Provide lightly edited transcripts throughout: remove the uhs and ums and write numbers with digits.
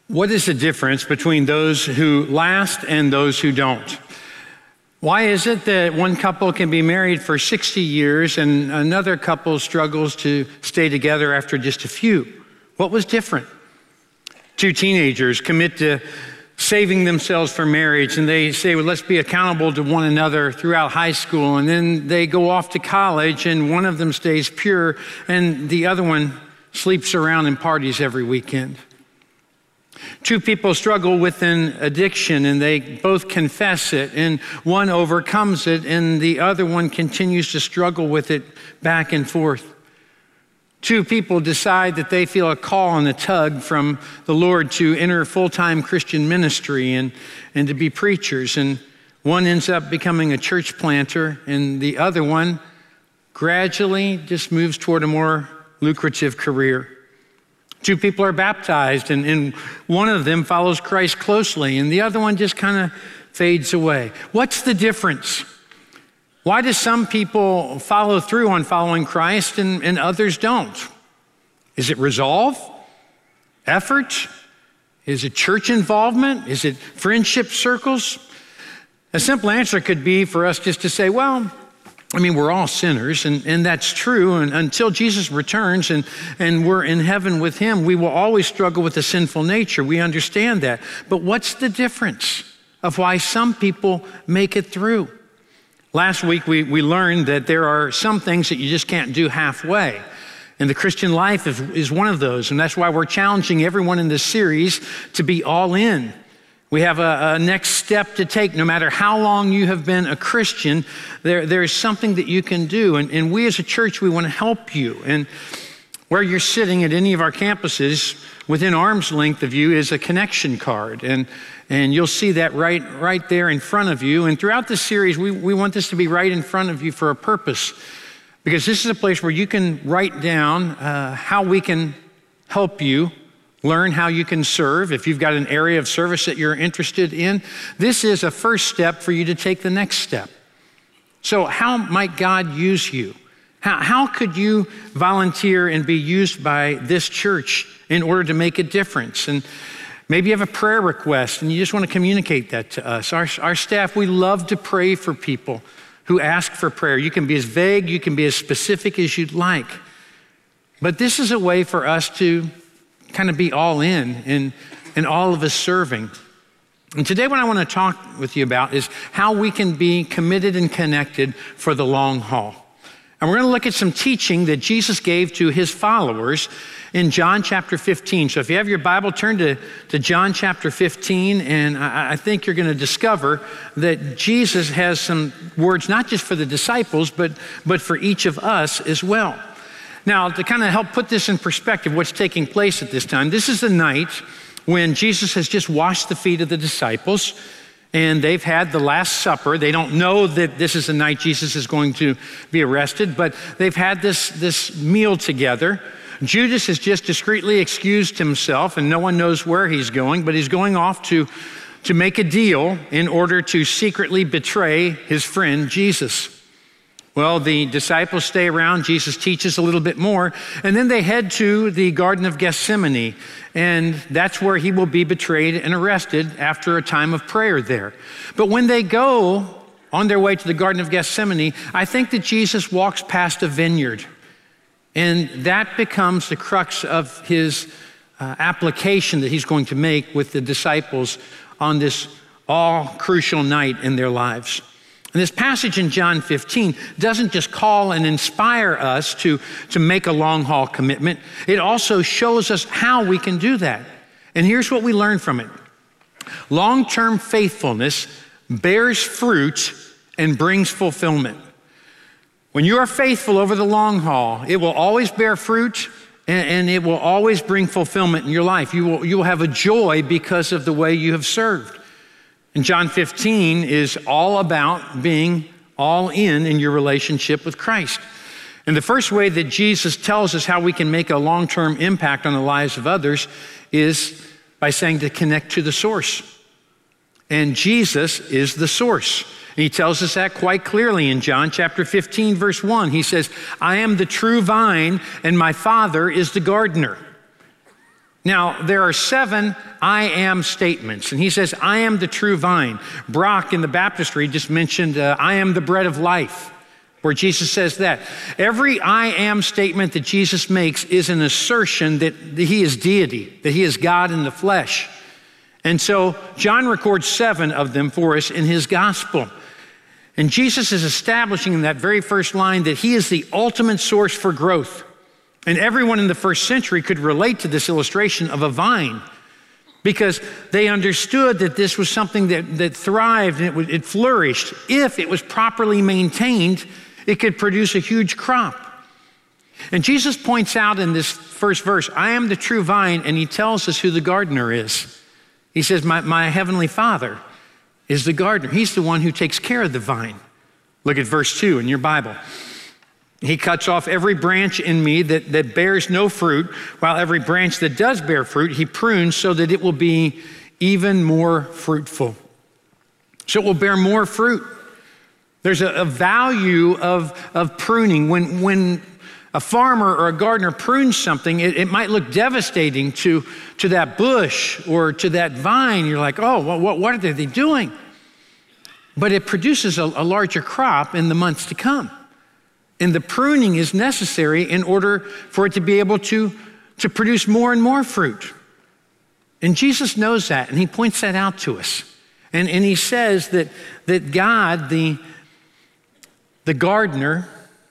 What is the difference between those who last and those who don't? Why is it that one couple can be married for 60 years and another couple struggles to stay together after just a few? What was different? Two teenagers commit to saving themselves for marriage, and they say, well, let's be accountable to one another throughout high school. And then they go off to college, and one of them stays pure, and the other one sleeps around and parties every weekend. Two people struggle with an addiction, and they both confess it, and one overcomes it, and the other one continues to struggle with it back and forth. Two people decide that they feel a call and a tug from the Lord to enter full-time Christian ministry and to be preachers, and one ends up becoming a church planter, and the other one gradually just moves toward a more lucrative career. Two people are baptized, and one of them follows Christ closely, and the other one just kind of fades away. What's the difference? Why do some people follow through on following Christ and others don't? Is it resolve? Effort? Is it church involvement? Is it friendship circles? A simple answer could be for us just to say, well, we're all sinners, and that's true. And until Jesus returns and we're in heaven with him, we will always struggle with a sinful nature. We understand that. But what's the difference of why some people make it through? Last week, we learned that there are some things that you just can't do halfway. And the Christian life is one of those. And that's why we're challenging everyone in this series to be all in. We have a next step to take. No matter how long you have been a Christian, there is something that you can do. And we as a church, we want to help you. And where you're sitting at any of our campuses, within arm's length of you is a connection card. And you'll see that right there in front of you. And throughout this series, we want this to be right in front of you for a purpose. Because this is a place where you can write down how we can help you learn how you can serve. If you've got an area of service that you're interested in, this is a first step for you to take the next step. So how might God use you? How could you volunteer and be used by this church in order to make a difference? And maybe you have a prayer request and you just want to communicate that to us. Our staff, we love to pray for people who ask for prayer. You can be as vague, you can be as specific as you'd like. But this is a way for us to kind of be all in all of us serving. And today what I want to talk with you about is how we can be committed and connected for the long haul. And we're going to look at some teaching that Jesus gave to his followers in John chapter 15. So if you have your Bible, turn to John chapter 15, and I think you're going to discover that Jesus has some words not just for the disciples, but for each of us as well. Now, to kind of help put this in perspective, what's taking place at this time, this is the night when Jesus has just washed the feet of the disciples, and they've had the Last Supper. They don't know that this is the night Jesus is going to be arrested, but they've had this meal together. Judas has just discreetly excused himself, and no one knows where he's going, but he's going off to make a deal in order to secretly betray his friend Jesus. Well, the disciples stay around. Jesus teaches a little bit more, and then they head to the Garden of Gethsemane, and that's where he will be betrayed and arrested after a time of prayer there. But when they go on their way to the Garden of Gethsemane, I think that Jesus walks past a vineyard, and that becomes the crux of his application that he's going to make with the disciples on this all crucial night in their lives. And this passage in John 15 doesn't just call and inspire us to make a long haul commitment. It also shows us how we can do that. And here's what we learn from it. Long-term faithfulness bears fruit and brings fulfillment. When you are faithful over the long haul, it will always bear fruit and it will always bring fulfillment in your life. You will have a joy because of the way you have served. And John 15 is all about being all in your relationship with Christ. And the first way that Jesus tells us how we can make a long-term impact on the lives of others is by saying to connect to the source. And Jesus is the source. And he tells us that quite clearly in John chapter 15, verse 1. He says, I am the true vine, and my Father is the gardener. Now, there are 7 I am statements, and he says, I am the true vine. Brock in the baptistry just mentioned, I am the bread of life, where Jesus says that. Every I am statement that Jesus makes is an assertion that he is deity, that he is God in the flesh. And so John records 7 of them for us in his gospel. And Jesus is establishing in that very first line that he is the ultimate source for growth. And everyone in the first century could relate to this illustration of a vine because they understood that this was something that thrived and it flourished. If it was properly maintained, it could produce a huge crop. And Jesus points out in this first verse, I am the true vine, and he tells us who the gardener is. He says, my heavenly Father is the gardener. He's the one who takes care of the vine. Look at verse 2 in your Bible. He cuts off every branch in me that bears no fruit, while every branch that does bear fruit, he prunes so that it will be even more fruitful. So it will bear more fruit. There's a value of pruning. When a farmer or a gardener prunes something, it might look devastating to that bush or to that vine. You're like, oh, what are they doing? But it produces a larger crop in the months to come. And the pruning is necessary in order for it to be able to produce more and more fruit. And Jesus knows that, and he points that out to us. And he says that God, the gardener,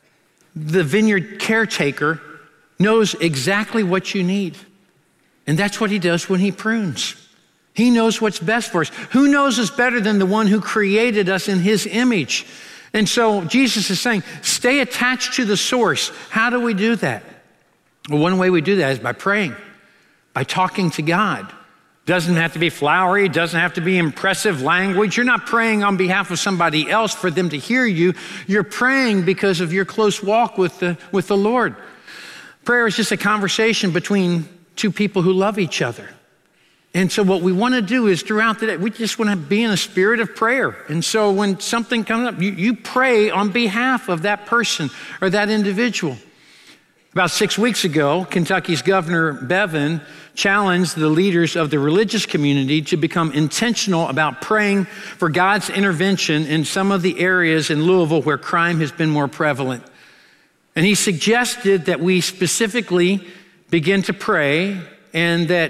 the vineyard caretaker, knows exactly what you need. And that's what he does when he prunes. He knows what's best for us. Who knows us better than the one who created us in his image? And so Jesus is saying, stay attached to the source. How do we do that? Well, one way we do that is by praying, by talking to God. Doesn't have to be flowery, doesn't have to be impressive language. You're not praying on behalf of somebody else for them to hear you. You're praying because of your close walk with the Lord. Prayer is just a conversation between 2 people who love each other. And so what we want to do is throughout the day, we just want to be in a spirit of prayer. And so when something comes up, you pray on behalf of that person or that individual. About 6 weeks ago, Kentucky's Governor Bevin challenged the leaders of the religious community to become intentional about praying for God's intervention in some of the areas in Louisville where crime has been more prevalent. And he suggested that we specifically begin to pray and that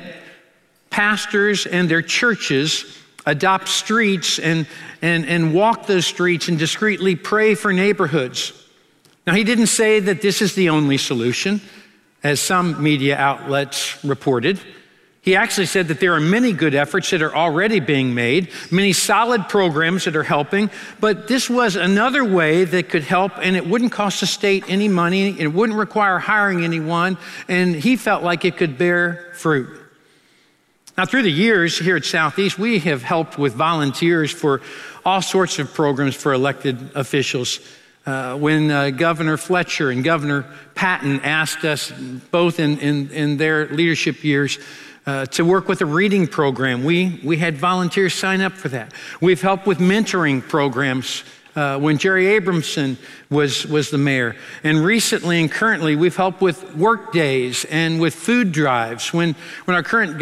pastors and their churches adopt streets and walk those streets and discreetly pray for neighborhoods. Now, he didn't say that this is the only solution, as some media outlets reported. He actually said that there are many good efforts that are already being made, many solid programs that are helping, but this was another way that could help, and it wouldn't cost the state any money, it wouldn't require hiring anyone, and he felt like it could bear fruit. Now, through the years here at Southeast, we have helped with volunteers for all sorts of programs for elected officials. When Governor Fletcher and Governor Patton asked us, both in their leadership years, to work with a reading program, we had volunteers sign up for that. We've helped with mentoring programs when Jerry Abramson was the mayor. And recently and currently, we've helped with work days and with food drives when our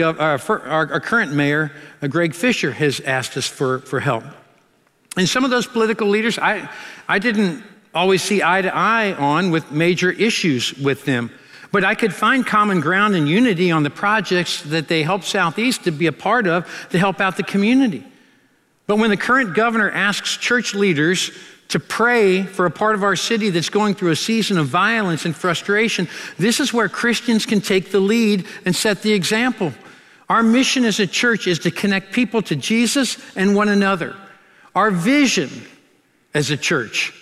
current mayor, Greg Fisher, has asked us for help. And some of those political leaders, I didn't always see eye to eye on with major issues with them. But I could find common ground and unity on the projects that they helped Southeast to be a part of to help out the community. But when the current governor asks church leaders to pray for a part of our city that's going through a season of violence and frustration, this is where Christians can take the lead and set the example. Our mission as a church is to connect people to Jesus and one another. Our vision as a church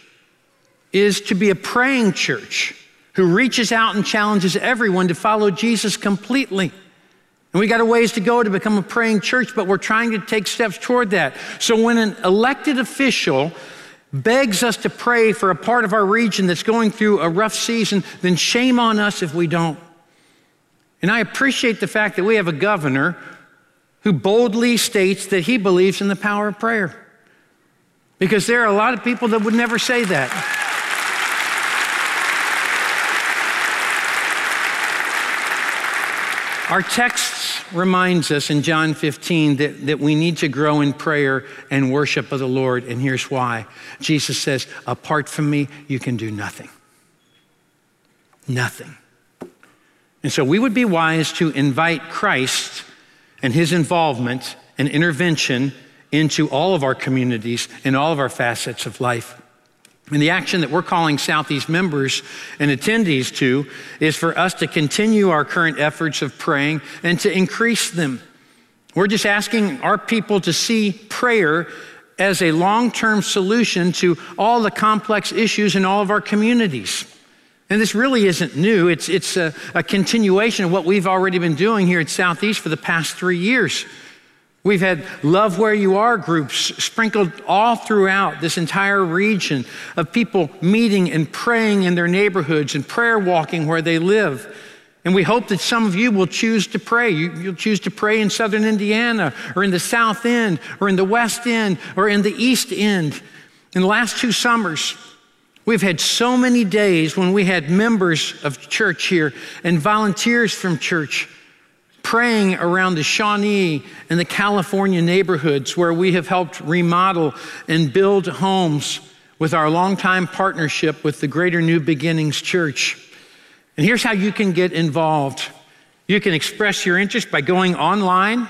is to be a praying church who reaches out and challenges everyone to follow Jesus completely. And we got a ways to go to become a praying church, but we're trying to take steps toward that. So when an elected official begs us to pray for a part of our region that's going through a rough season, then shame on us if we don't. And I appreciate the fact that we have a governor who boldly states that he believes in the power of prayer. Because there are a lot of people that would never say that. Our text reminds us in John 15 that we need to grow in prayer and worship of the Lord, and here's why. Jesus says, apart from me, you can do nothing. Nothing. And so we would be wise to invite Christ and his involvement and intervention into all of our communities and all of our facets of life. And the action that we're calling Southeast members and attendees to is for us to continue our current efforts of praying and to increase them. We're just asking our people to see prayer as a long-term solution to all the complex issues in all of our communities. And this really isn't new. It's a continuation of what we've already been doing here at Southeast for the past 3 years. We've had Love Where You Are groups sprinkled all throughout this entire region of people meeting and praying in their neighborhoods and prayer walking where they live. And we hope that some of you will choose to pray. You'll choose to pray in Southern Indiana or in the South End or in the West End or in the East End. In the last 2 summers, we've had so many days when we had members of church here and volunteers from church praying around the Shawnee and the California neighborhoods where we have helped remodel and build homes with our longtime partnership with the Greater New Beginnings Church. And here's how you can get involved. You can express your interest by going online,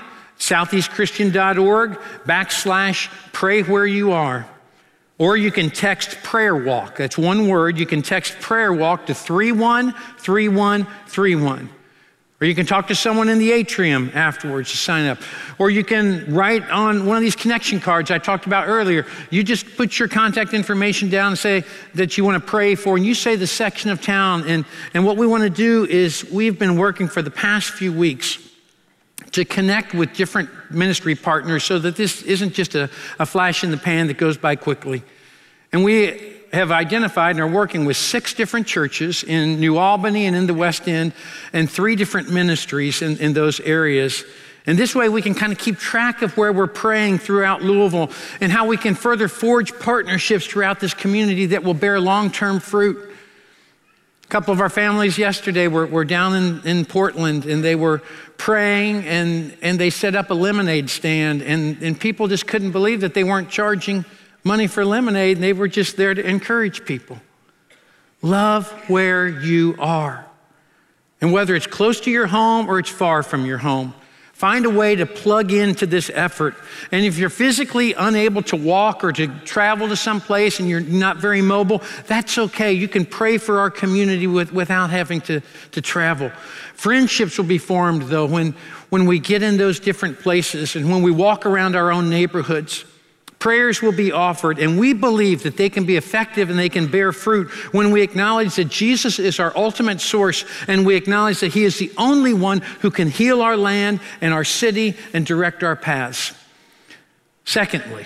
southeastchristian.org/pray where you are. Or you can text prayer walk. That's one word. You can text prayer walk to 313131. Or you can talk to someone in the atrium afterwards to sign up. Or you can write on one of these connection cards I talked about earlier. You just put your contact information down and say that you want to pray for, and you say the section of town. And what we want to do is we've been working for the past few weeks to connect with different ministry partners so that this isn't just a flash in the pan that goes by quickly. And we have identified and are working with 6 different churches in New Albany and in the West End and 3 different ministries in those areas. And this way we can kind of keep track of where we're praying throughout Louisville and how we can further forge partnerships throughout this community that will bear long-term fruit. A couple of our families yesterday were down in Portland, and they were praying, and they set up a lemonade stand, and people just couldn't believe that they weren't charging money for lemonade, and they were just there to encourage people. Love where you are. And whether it's close to your home or it's far from your home, find a way to plug into this effort. And if you're physically unable to walk or to travel to some place and you're not very mobile, that's okay. You can pray for our community without having to travel. Friendships will be formed, though, when we get in those different places and when we walk around our own neighborhoods. Prayers will be offered, and we believe that they can be effective and they can bear fruit when we acknowledge that Jesus is our ultimate source, and we acknowledge that he is the only one who can heal our land and our city and direct our paths. Secondly,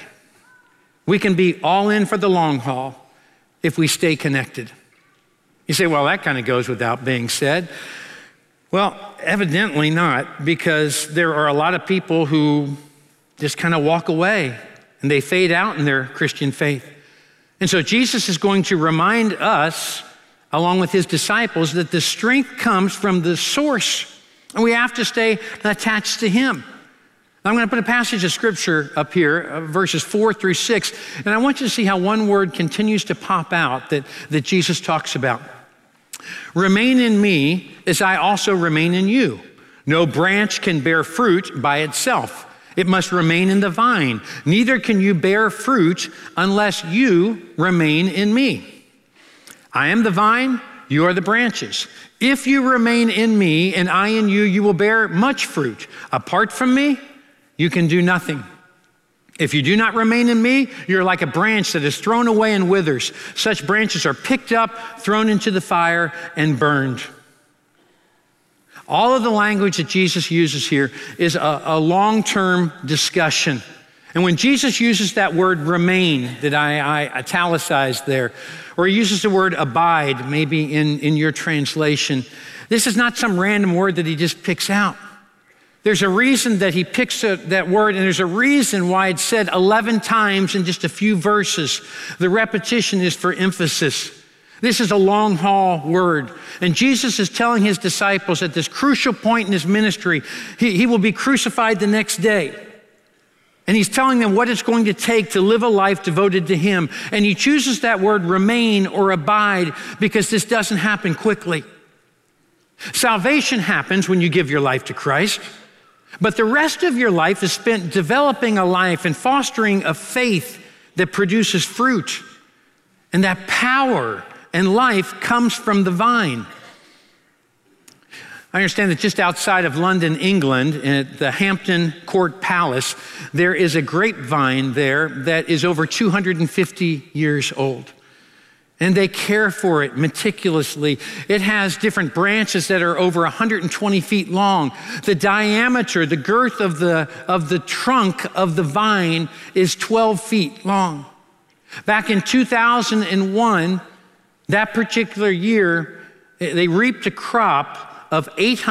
we can be all in for the long haul if we stay connected. You say, well, that kind of goes without being said. Well, evidently not, because there are a lot of people who just kind of walk away and they fade out in their Christian faith. And so Jesus is going to remind us, along with his disciples, that the strength comes from the source, and we have to stay attached to him. I'm going to put a passage of scripture up here, verses 4-6, and I want you to see how one word continues to pop out that Jesus talks about. Remain in me as I also remain in you. No branch can bear fruit by itself. It must remain in the vine. Neither can you bear fruit unless you remain in me. I am the vine, you are the branches. If you remain in me and I in you, you will bear much fruit. Apart from me, you can do nothing. If you do not remain in me, you're like a branch that is thrown away and withers. Such branches are picked up, thrown into the fire, and burned. All of the language that Jesus uses here is a long-term discussion. And when Jesus uses that word remain that I italicized there, or he uses the word abide, maybe in your translation, this is not some random word that he just picks out. There's a reason that he picks that word, and there's a reason why it's said 11 times in just a few verses. The repetition is for emphasis. This is a long haul word. And Jesus is telling his disciples at this crucial point in his ministry, he will be crucified the next day. And he's telling them what it's going to take to live a life devoted to him. And he chooses that word remain or abide because this doesn't happen quickly. Salvation happens when you give your life to Christ. But the rest of your life is spent developing a life and fostering a faith that produces fruit. And that power and life comes from the vine. I understand that just outside of London, England, at the Hampton Court Palace, there is a grapevine there that is over 250 years old. And they care for it meticulously. It has different branches that are over 120 feet long. The diameter, the girth of the trunk of the vine is 12 feet long. Back in 2001, that particular year, they reaped a crop of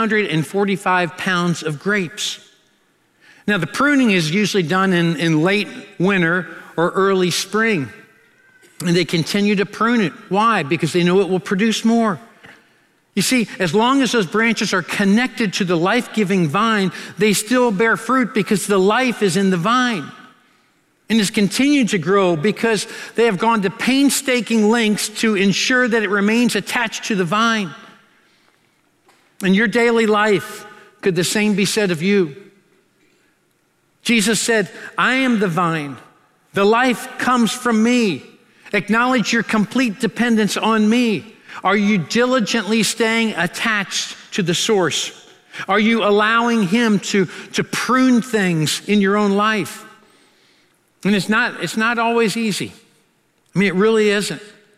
845 pounds of grapes. Now, the pruning is usually done in late winter or early spring. And they continue to prune it. Why? Because they know it will produce more. You see, as long as those branches are connected to the life-giving vine, they still bear fruit because the life is in the vine. And it's continued to grow because they have gone to painstaking lengths to ensure that it remains attached to the vine. In your daily life, could the same be said of you? Jesus said, I am the vine. The life comes from me. Acknowledge your complete dependence on me. Are you diligently staying attached to the source? Are you allowing him to prune things in your own life? And it's not always easy. I mean, it really isn't.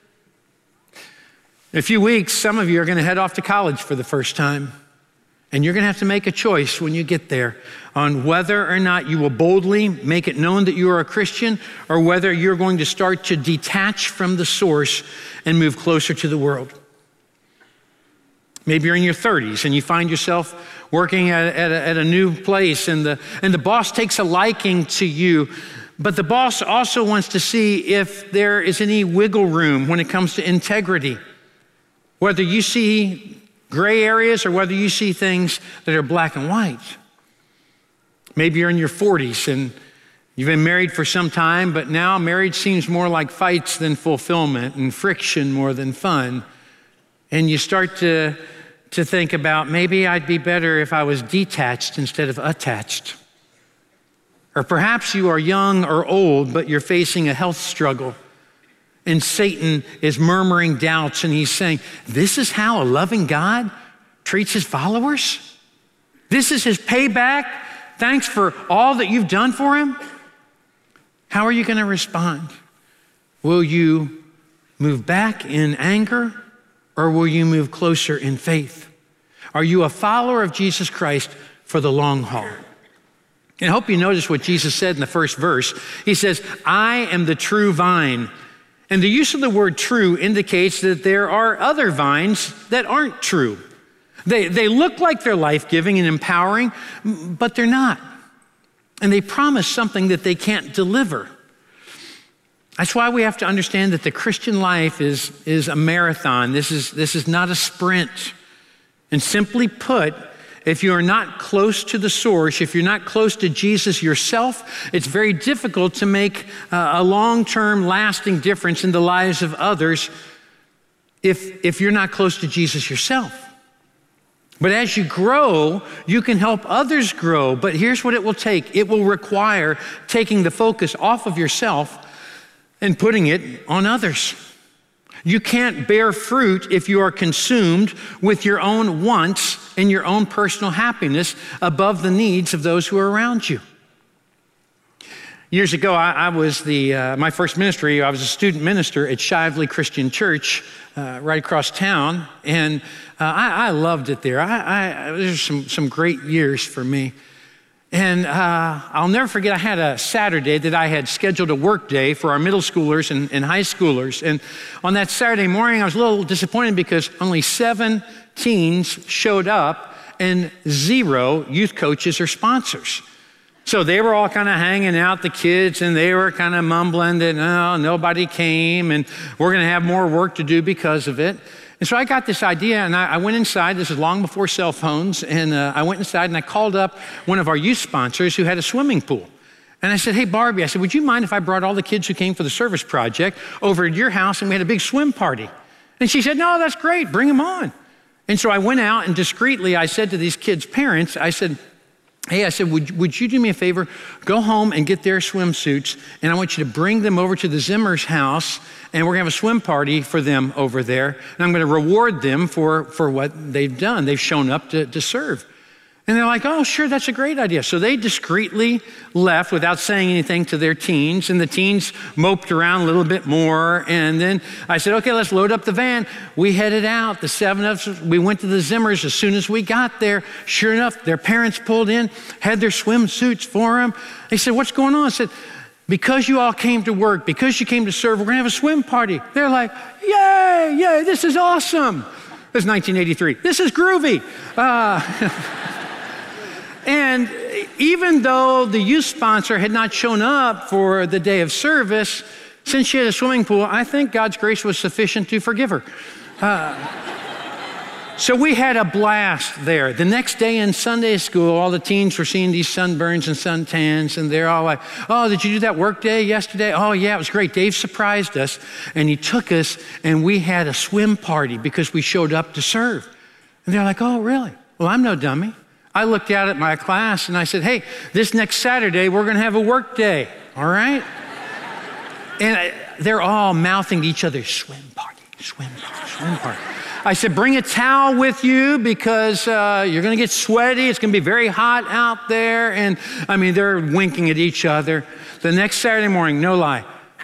In a few weeks, some of you are going to head off to college for the first time. And you're going to have to make a choice when you get there on whether or not you will boldly make it known that you are a Christian or whether you're going to start to detach from the source and move closer to the world. Maybe you're in your 30s and you find yourself working at a new place and the boss takes a liking to you, but the boss also wants to see if there is any wiggle room when it comes to integrity. Whether you see gray areas or whether you see things that are black and white. Maybe you're in your 40s and you've been married for some time, but now marriage seems more like fights than fulfillment and friction more than fun. And you start to think about maybe I'd be better if I was detached instead of attached. Or perhaps you are young or old, but you're facing a health struggle. And Satan is murmuring doubts and he's saying, this is how a loving God treats his followers? This is his payback? Thanks for all that you've done for him? How are you going to respond? Will you move back in anger or will you move closer in faith? Are you a follower of Jesus Christ for the long haul? And I hope you notice what Jesus said in the first verse. He says, I am the true vine. And the use of the word true indicates that there are other vines that aren't true. They look like they're life-giving and empowering, but they're not. And they promise something that they can't deliver. That's why we have to understand that the Christian life is a marathon. This is not a sprint. And simply put, if you are not close to the source, if you're not close to Jesus yourself, it's very difficult to make a long-term lasting difference in the lives of others if you're not close to Jesus yourself. But as you grow, you can help others grow. But here's what it will take. It will require taking the focus off of yourself and putting it on others. You can't bear fruit if you are consumed with your own wants and your own personal happiness above the needs of those who are around you. Years ago, I was my first ministry, I was a student minister at Shively Christian Church right across town, and I loved it there. There's some great years for me. And I'll never forget, I had a Saturday that I had scheduled a work day for our middle schoolers and high schoolers. And on that Saturday morning, I was a little disappointed because only 7 teens showed up and 0 youth coaches or sponsors. So they were all kind of hanging out, the kids, and they were kind of mumbling that, oh, nobody came, and we're going to have more work to do because of it. And so I got this idea, and I went inside. This is long before cell phones. And I went inside, and I called up one of our youth sponsors who had a swimming pool. And I said, hey, Barbie, I said, would you mind if I brought all the kids who came for the service project over to your house, and we had a big swim party? And she said, no, that's great. Bring them on. And so I went out, and discreetly, I said to these kids' parents, I said, hey, I said, would you do me a favor? Go home and get their swimsuits, and I want you to bring them over to the Zimmer's house, and we're gonna have a swim party for them over there, and I'm gonna reward them for what they've done. They've shown up to serve. And they're like, oh, sure, that's a great idea. So they discreetly left without saying anything to their teens, and the teens moped around a little bit more. And then I said, okay, let's load up the van. We headed out, the 7 of us, we went to the Zimmers. As soon as we got there, sure enough, their parents pulled in, had their swimsuits for them. They said, what's going on? I said, because you all came to work, because you came to serve, we're gonna have a swim party. They're like, yay, yay, this is awesome. This is 1983. This is groovy. And even though the youth sponsor had not shown up for the day of service, since she had a swimming pool, I think God's grace was sufficient to forgive her. So we had a blast there. The next day in Sunday school, all the teens were seeing these sunburns and suntans, and they're all like, oh, did you do that work day yesterday? Oh, yeah, it was great. Dave surprised us, and he took us, and we had a swim party because we showed up to serve. And they're like, oh, really? Well, I'm no dummy. I looked out at my class and I said, hey, this next Saturday, we're gonna have a work day, all right? And they're all mouthing to each other, swim party, swim party, swim party. I said, bring a towel with you because you're gonna get sweaty. It's gonna be very hot out there. And I mean, they're winking at each other. The next Saturday morning, no lie,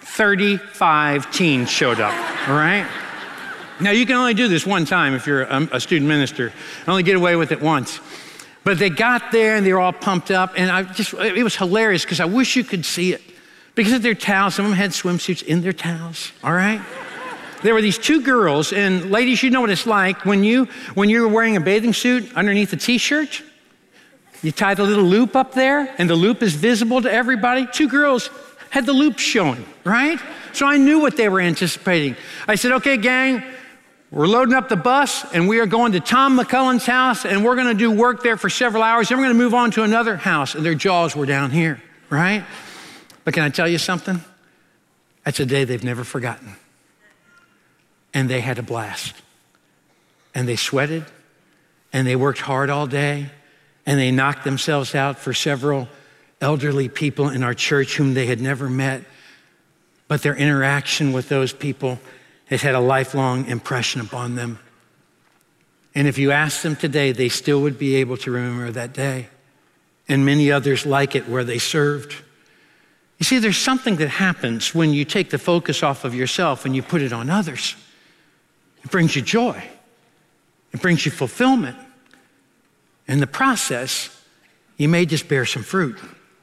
35 teens showed up, all right? Now, you can only do this one time if you're a student minister. Only get away with it once. But they got there and they were all pumped up, and it was hilarious because I wish you could see it. Because of their towels, some of them had swimsuits in their towels, all right? There were these 2 girls, and ladies, you know what it's like when you're wearing a bathing suit underneath a t-shirt. You tie the little loop up there, and the loop is visible to everybody. 2 girls had the loop showing, right? So I knew what they were anticipating. I said, okay, gang, we're loading up the bus, and we are going to Tom McCullen's house, and we're gonna do work there for several hours, then we're gonna move on to another house, and their jaws were down here, right? But can I tell you something? That's a day they've never forgotten. And they had a blast. And they sweated, and they worked hard all day, and they knocked themselves out for several elderly people in our church whom they had never met, but their interaction with those people has had a lifelong impression upon them. And if you ask them today, they still would be able to remember that day and many others like it where they served. You see, there's something that happens when you take the focus off of yourself and you put it on others. It brings you joy. It brings you fulfillment. In the process, you may just bear some fruit.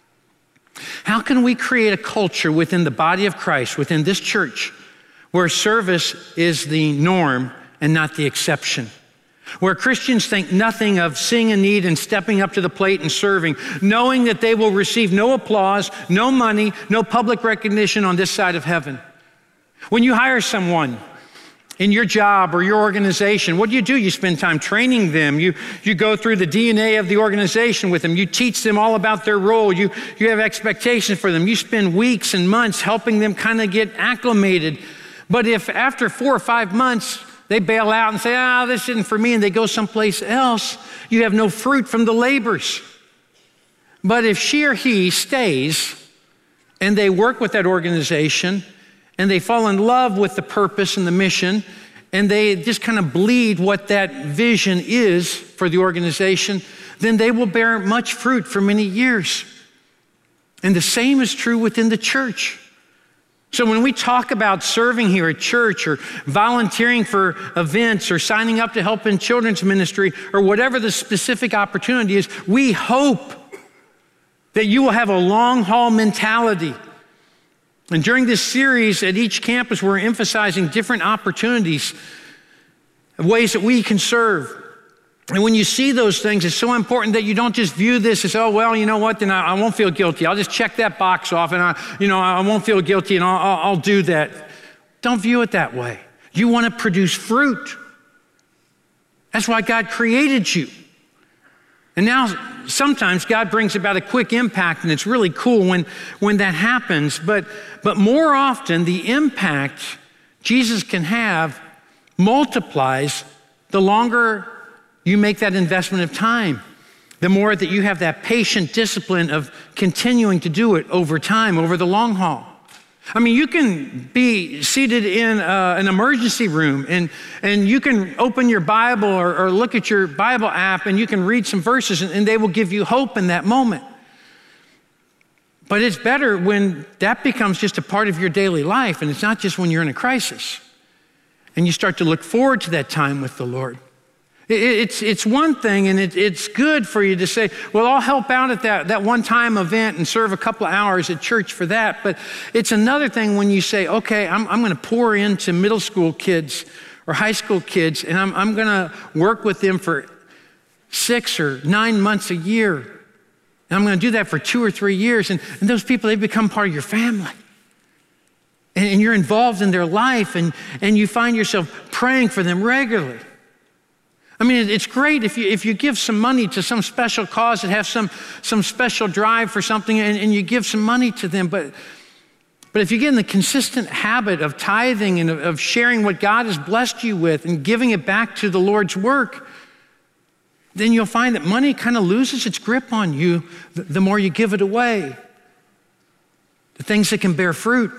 How can we create a culture within the body of Christ, within this church, where service is the norm and not the exception? Where Christians think nothing of seeing a need and stepping up to the plate and serving, knowing that they will receive no applause, no money, no public recognition on this side of heaven. When you hire someone in your job or your organization, what do? You spend time training them. You go through the DNA of the organization with them. You teach them all about their role. You have expectations for them. You spend weeks and months helping them kind of get acclimated. But if after 4 or 5 months, they bail out and say, this isn't for me, and they go someplace else, you have no fruit from the labors. But if she or he stays and they work with that organization and they fall in love with the purpose and the mission, and they just kind of bleed what that vision is for the organization, then they will bear much fruit for many years. And the same is true within the church. So when we talk about serving here at church or volunteering for events or signing up to help in children's ministry or whatever the specific opportunity is, we hope that you will have a long haul mentality. And during this series at each campus, we're emphasizing different opportunities, ways that we can serve. And when you see those things, it's so important that you don't just view this as, oh, well, you know what, then I won't feel guilty. I'll just check that box off and I won't feel guilty and I'll do that. Don't view it that way. You want to produce fruit. That's why God created you. And now sometimes God brings about a quick impact, and it's really cool when that happens. But more often, the impact Jesus can have multiplies the longer you make that investment of time, the more that you have that patient discipline of continuing to do it over time, over the long haul. I mean, you can be seated in an emergency room and you can open your Bible or look at your Bible app and you can read some verses and they will give you hope in that moment. But it's better when that becomes just a part of your daily life and it's not just when you're in a crisis. And you start to look forward to that time with the Lord. It's one thing, and it's good for you to say, well, I'll help out at that one-time event and serve a couple of hours at church for that. But it's another thing when you say, okay, I'm going to pour into middle school kids or high school kids, and I'm going to work with them for 6 or 9 months a year. And I'm going to do that for 2 or 3 years. And those people, they become part of your family. And you're involved in their life, and you find yourself praying for them regularly. I mean, it's great if you give some money to some special cause that has some special drive for something and you give some money to them. But if you get in the consistent habit of tithing and of sharing what God has blessed you with and giving it back to the Lord's work, then you'll find that money kind of loses its grip on you the more you give it away. The things that can bear fruit.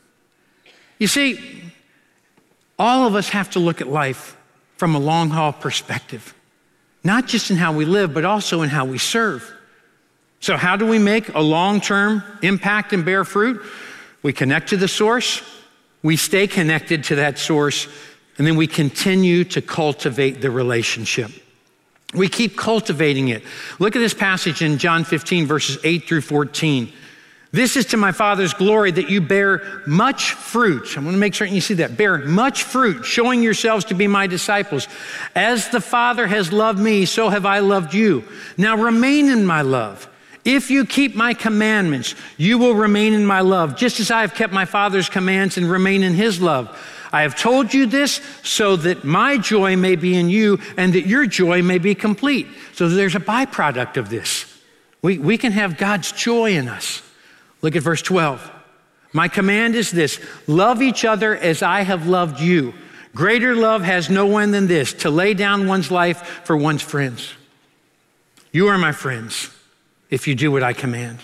You see, all of us have to look at life from a long haul perspective, not just in how we live, but also in how we serve. So how do we make a long-term impact and bear fruit? We connect to the source, we stay connected to that source, and then we continue to cultivate the relationship. We keep cultivating it. Look at this passage in John 15, verses 8 through 14. This is to my Father's glory that you bear much fruit. I want to make certain you see that. Bear much fruit, showing yourselves to be my disciples. As the Father has loved me, so have I loved you. Now remain in my love. If you keep my commandments, you will remain in my love, just as I have kept my Father's commands and remain in his love. I have told you this so that my joy may be in you and that your joy may be complete. So there's a byproduct of this. We can have God's joy in us. Look at verse 12. My command is this: love each other as I have loved you. Greater love has no one than this, to lay down one's life for one's friends. You are my friends if you do what I command.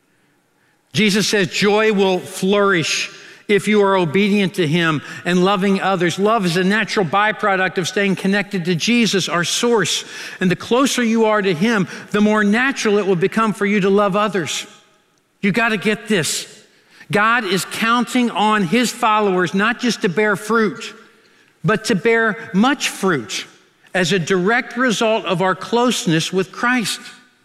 Jesus says joy will flourish if you are obedient to him and loving others. Love is a natural byproduct of staying connected to Jesus, our source. And the closer you are to him, the more natural it will become for you to love others. You got to get this. God is counting on his followers not just to bear fruit, but to bear much fruit as a direct result of our closeness with Christ.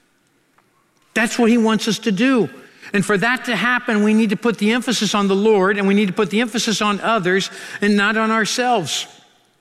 That's what he wants us to do. And for that to happen, we need to put the emphasis on the Lord and we need to put the emphasis on others and not on ourselves.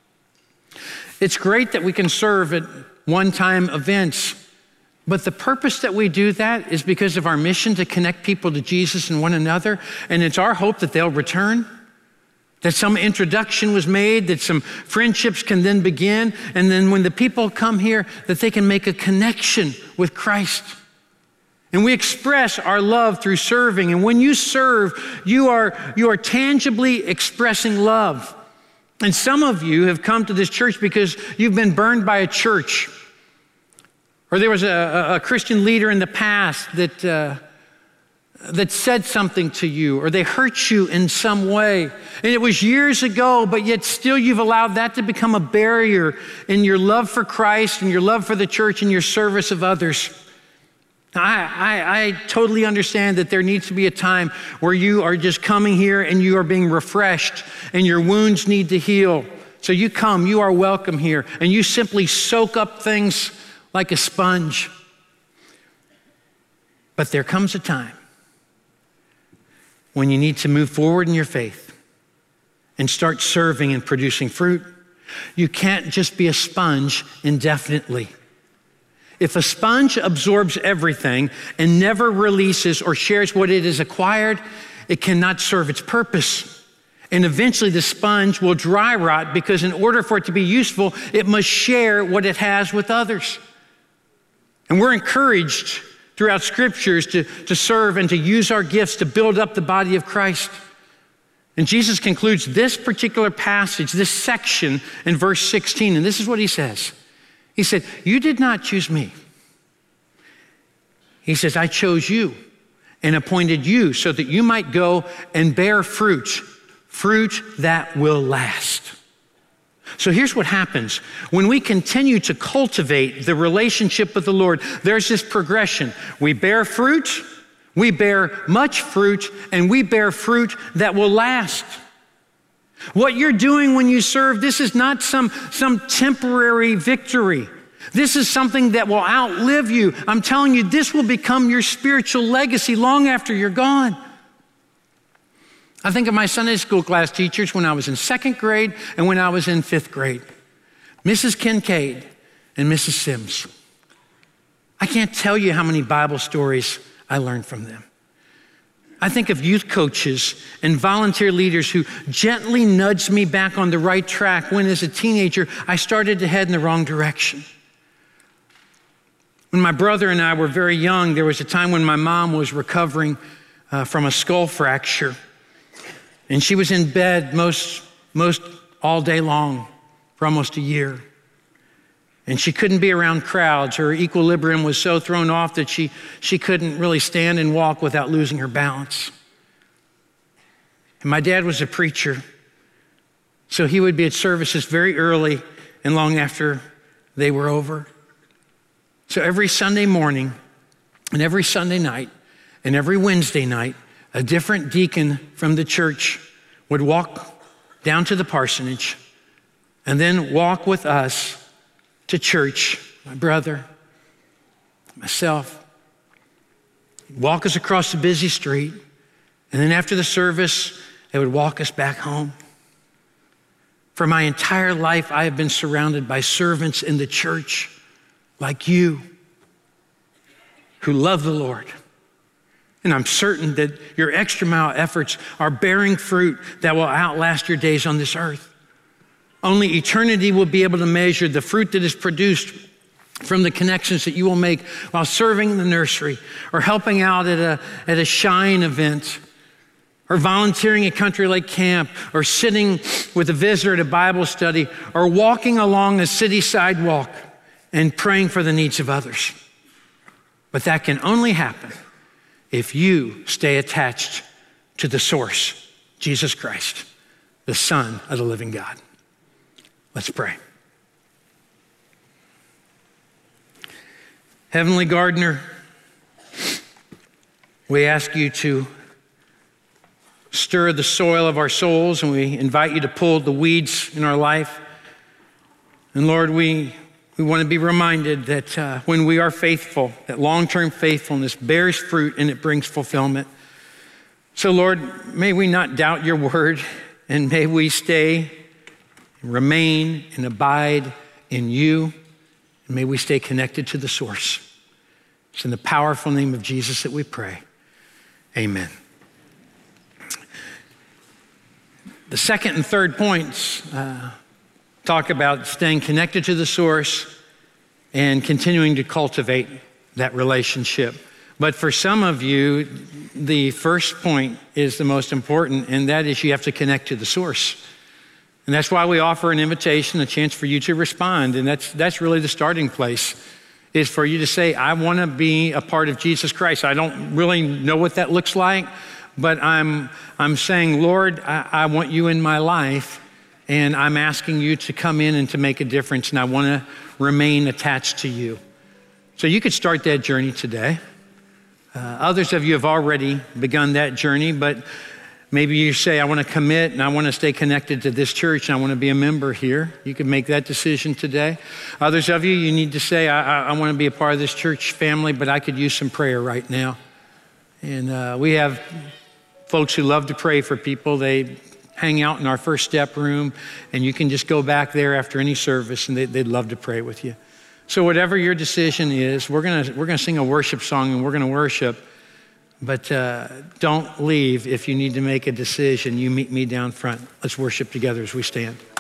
It's great that we can serve at one-time events. But the purpose that we do that is because of our mission to connect people to Jesus and one another. And it's our hope that they'll return, that some introduction was made, that some friendships can then begin. And then when the people come here, that they can make a connection with Christ. And we express our love through serving. And when you serve, you are tangibly expressing love. And some of you have come to this church because you've been burned by a church. Or there was a Christian leader in the past that said something to you, or they hurt you in some way. And it was years ago, but yet still you've allowed that to become a barrier in your love for Christ and your love for the church and your service of others. I totally understand that there needs to be a time where you are just coming here and you are being refreshed and your wounds need to heal. So you come, you are welcome here, and you simply soak up things like a sponge. But there comes a time when you need to move forward in your faith and start serving and producing fruit. You can't just be a sponge indefinitely. If a sponge absorbs everything and never releases or shares what it has acquired, it cannot serve its purpose. And eventually the sponge will dry rot because in order for it to be useful, it must share what it has with others. And we're encouraged throughout scriptures to serve and to use our gifts to build up the body of Christ. And Jesus concludes this particular passage, this section in verse 16, and this is what he says. He said, "You did not choose me." He says, "I chose you and appointed you so that you might go and bear fruit, fruit that will last." So here's what happens. When we continue to cultivate the relationship with the Lord, there's this progression. We bear fruit, we bear much fruit, and we bear fruit that will last. What you're doing when you serve, this is not some temporary victory. This is something that will outlive you. I'm telling you, this will become your spiritual legacy long after you're gone. I think of my Sunday school class teachers when I was in 2nd grade and when I was in 5th grade. Mrs. Kincaid and Mrs. Sims. I can't tell you how many Bible stories I learned from them. I think of youth coaches and volunteer leaders who gently nudged me back on the right track when as a teenager I started to head in the wrong direction. When my brother and I were very young, there was a time when my mom was recovering from a skull fracture. And she was in bed most all day long for almost a year. And she couldn't be around crowds. Her equilibrium was so thrown off that she couldn't really stand and walk without losing her balance. And my dad was a preacher, so he would be at services very early and long after they were over. So every Sunday morning and every Sunday night and every Wednesday night, a different deacon from the church would walk down to the parsonage and then walk with us to church, my brother, myself, walk us across the busy street, and then after the service, they would walk us back home. For my entire life, I have been surrounded by servants in the church like you who love the Lord. And I'm certain that your extra mile efforts are bearing fruit that will outlast your days on this earth. Only eternity will be able to measure the fruit that is produced from the connections that you will make while serving in the nursery or helping out at a Shine event or volunteering at Country Lake Camp or sitting with a visitor at a Bible study or walking along a city sidewalk and praying for the needs of others. But that can only happen if you stay attached to the source, Jesus Christ, the Son of the living God. Let's pray. Heavenly Gardener, we ask you to stir the soil of our souls, and we invite you to pull the weeds in our life. And Lord, we want to be reminded that when we are faithful, that long-term faithfulness bears fruit and it brings fulfillment. So Lord, may we not doubt your word, and may we stay, remain, and abide in you, and may we stay connected to the source. It's in the powerful name of Jesus that we pray. Amen. The second and third points talk about staying connected to the source and continuing to cultivate that relationship. But for some of you, the first point is the most important, and that is you have to connect to the source. And that's why we offer an invitation, a chance for you to respond. And that's really the starting place, is for you to say, I want to be a part of Jesus Christ. I don't really know what that looks like, but I'm saying, Lord, I want you in my life, and I'm asking you to come in and to make a difference, and I want to remain attached to you. So you could start that journey today. Others of you have already begun that journey, but maybe you say, I want to commit and I want to stay connected to this church and I want to be a member here. You can make that decision today. Others of you, you need to say, I want to be a part of this church family, but I could use some prayer right now. And we have folks who love to pray for people. They hang out in our First Step room, and you can just go back there after any service, and they'd love to pray with you. So whatever your decision is, we're gonna sing a worship song, and we're gonna worship. But don't leave if you need to make a decision. You meet me down front. Let's worship together as we stand.